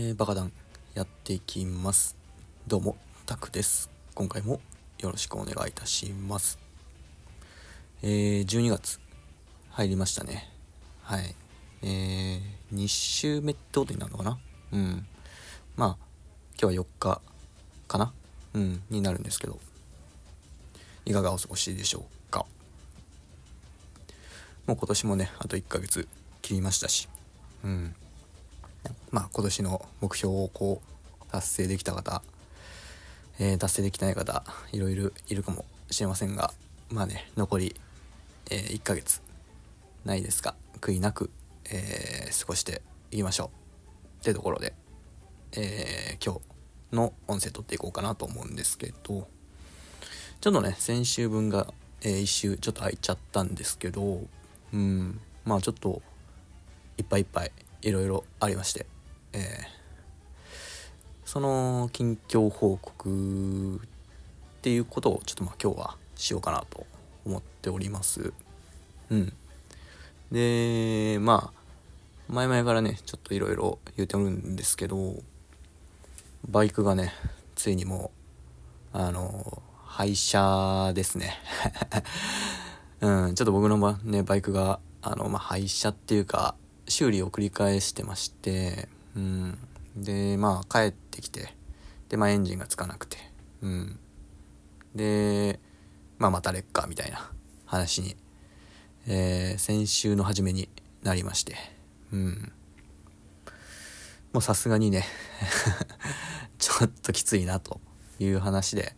バカダンやっていきます。どうもタクです。今回もよろしくお願いいたします。12月入りましたね。はい。2週目ってことになるのかな。まあ今日は4日かなになるんですけど、いかがお過ごしでしょうか。もう今年もねあと1ヶ月切りましたし、今年の目標を達成できた方、達成できない方いろいろいるかもしれませんが、残り、1ヶ月ないですが、悔いなく、過ごしていきましょうってところで、今日の音声撮っていこうかなと思うんですけど、ちょっとね先週分が、一週ちょっと空いちゃったんですけど、ちょっといっぱいいろいろありまして、その近況報告っていうことをちょっと今日はしようかなと思っております。で前々からねちょっといろいろ言うておるんですけど、バイクがねついにもう廃車ですね。ちょっと僕のバイクが廃車っていうか修理を繰り返してまして、で帰ってきて、でエンジンがつかなくて、でまた劣化みたいな話に、先週の初めになりまして、もうさすがにねちょっときついなという話で、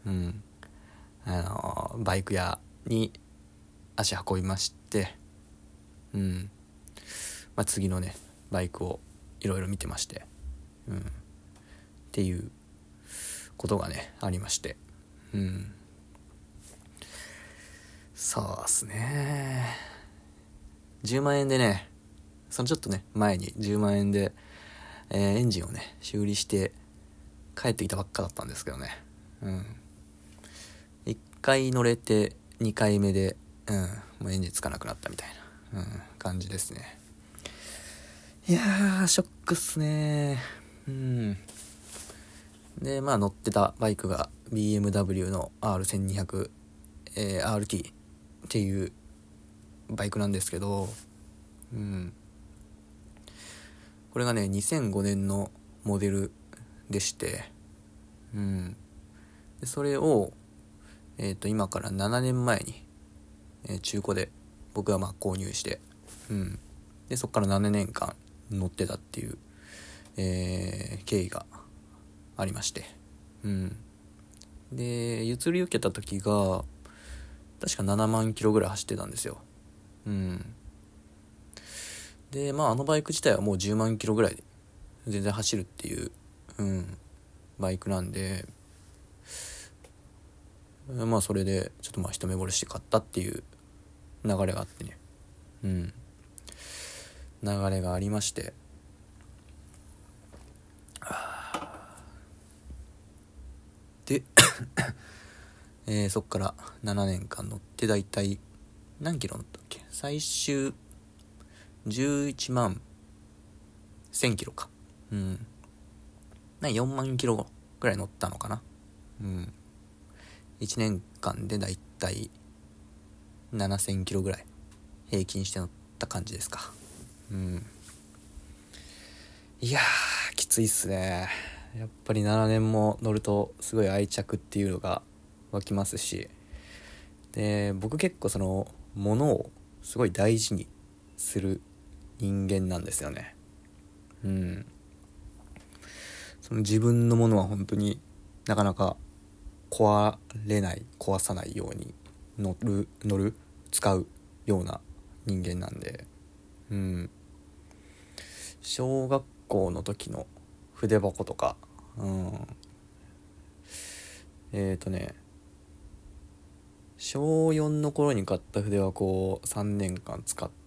バイク屋に足運びまして、次のねバイクをいろいろ見てまして、っていうことがねありまして、そうっすね、10万円でね、そのちょっとね前に10万円で、エンジンをね修理して帰ってきたばっかだったんですけどね、1回乗れて2回目で、もうエンジンつかなくなったみたいな、感じですね。いやーショックっすね。で乗ってたバイクが BMW の R1200、RT っていうバイクなんですけど、これがね2005年のモデルでして、でそれを今から7年前に、中古で僕が購入して、でそっから7年間乗ってたっていう、経緯がありまして、で譲り受けた時が確か7万キロぐらい走ってたんですよ。であのバイク自体はもう10万キロぐらいで全然走るっていう、バイクなんで、それでちょっと一目惚れして買ったっていう流れがあってね、流れがありまして、でそっから7年間乗ってだいたい何キロ乗ったっけ、最終11万1000キロか、4万キロぐらい乗ったのかな。1年間でだいたい7000キロぐらい平均して乗った感じですか。いやーきついっすね。やっぱり7年も乗るとすごい愛着っていうのが湧きますし、で僕結構その物をすごい大事にする人間なんですよね。その自分のものは本当になかなか壊さないように乗る使うような人間なんで、小学校の時の筆箱とか、小4の頃に買った筆箱を3年間使って、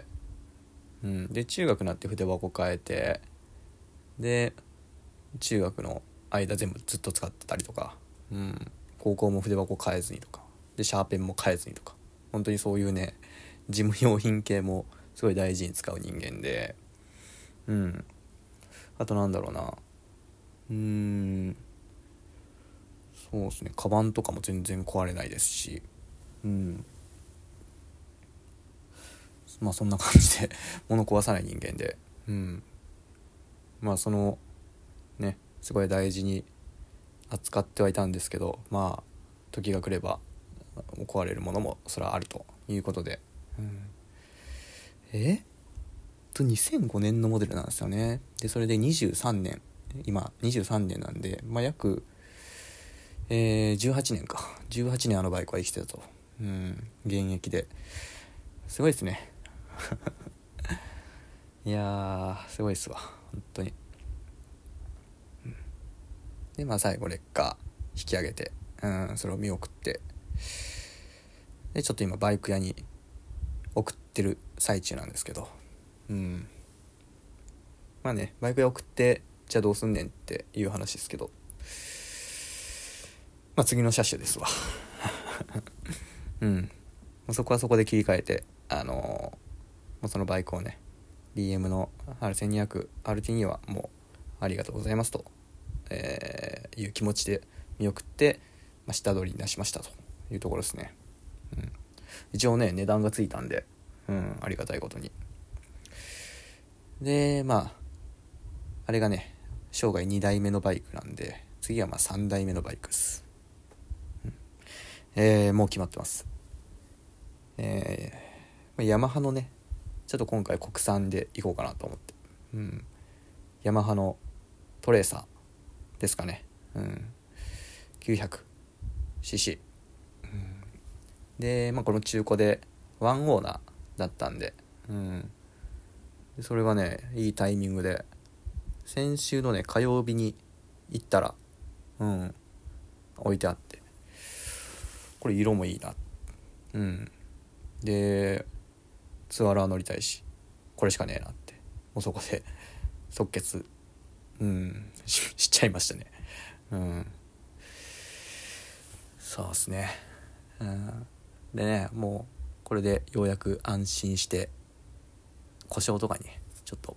で中学になって筆箱変えて、で中学の間全部ずっと使ってたりとか、高校も筆箱変えずにとかでシャーペンも変えずにとか、本当にそういうね事務用品系もすごい大事に使う人間で、 あとなんだろうな、そうですね、カバンとかも全然壊れないですし、まあそんな感じで物壊さない人間で、まあそのねすごい大事に扱ってはいたんですけど、まあ時が来れば壊れるものもそれはあるということで、2005年のモデルなんですよね。でそれで23年、今23年なんで、まあ約18年か、18年あのバイクは生きてたと。現役ですごいですねいやーすごいっすわ本当に。でまあ最後レッカー引き上げて、それを見送って、でちょっと今バイク屋に送ってる最中なんですけど、まあね、バイク屋送ってじゃあどうすんねんっていう話ですけど、まあ次の車種ですわそこはそこで切り替えて、そのバイクをね DM の R1200RT2 はもうありがとうございますと、いう気持ちで見送って、下取りに出しましたというところですね。一応ね値段がついたんで、ありがたいことに。であれがね生涯2台目のバイクなんで、次は3台目のバイクです。もう決まってます。ヤマハのねちょっと今回国産でいこうかなと思って、ヤマハのトレーサーですかね、900cc、でこの中古でワンオーナーだったんで、でそれがねいいタイミングで先週のね火曜日に行ったら置いてあって、これ色もいいな、でツアラー乗りたいしこれしかねえなって、もうそこで即決しちゃいましたね。そうですね。でねもうこれでようやく安心して故障とかにちょっと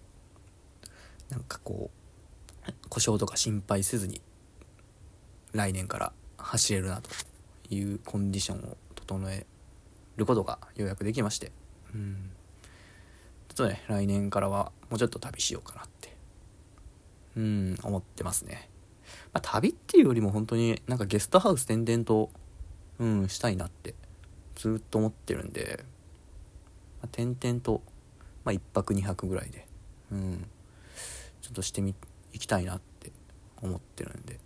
故障とか心配せずに来年から走れるなというコンディションを整えることがようやくできまして、ちょっとね来年からはもうちょっと旅しようかなって思ってますね。旅っていうよりも本当にゲストハウス転々としたいなってずっと思ってるんで、転々と1泊2泊ぐらいでちょっとしていきたいなって思ってるんで、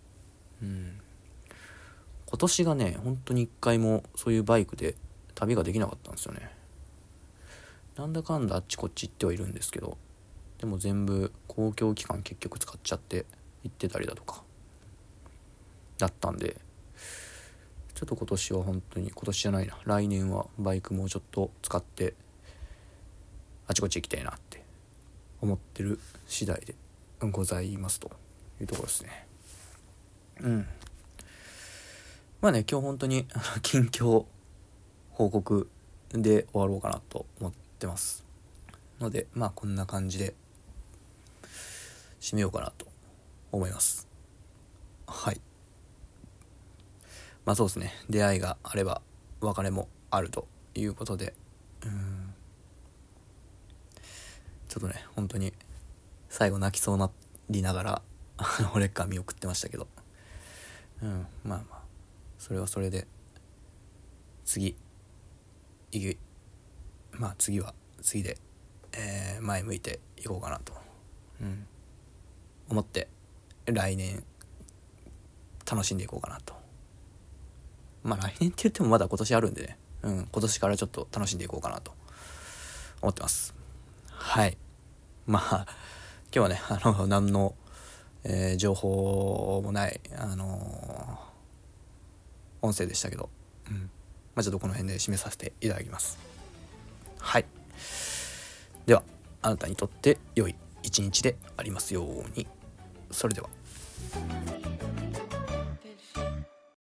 今年がね本当に一回もそういうバイクで旅ができなかったんですよね。なんだかんだあっちこっち行ってはいるんですけど、でも全部公共機関結局使っちゃって行ってたりだとかだったんで、ちょっと今年は本当に、今年じゃないな、来年はバイクもうちょっと使ってあちこち行きたいなって思ってる次第でございますというところですね。今日本当に近況報告で終わろうかなと思ってますので、こんな感じで締めようかなと思います。はい。そうですね、出会いがあれば別れもあるということで、ちょっとね本当に最後泣きそうなりながらレッカー見送ってましたけど、それはそれで次は次で、前向いていこうかなと、思って来年楽しんでいこうかなと。来年って言ってもまだ今年あるんでね、今年からちょっと楽しんでいこうかなと思ってます。はい。今日はね何の、情報もない音声でしたけど、ちょっとこの辺で締めさせていただきます。はい。ではあなたにとって良い一日でありますように。それでは。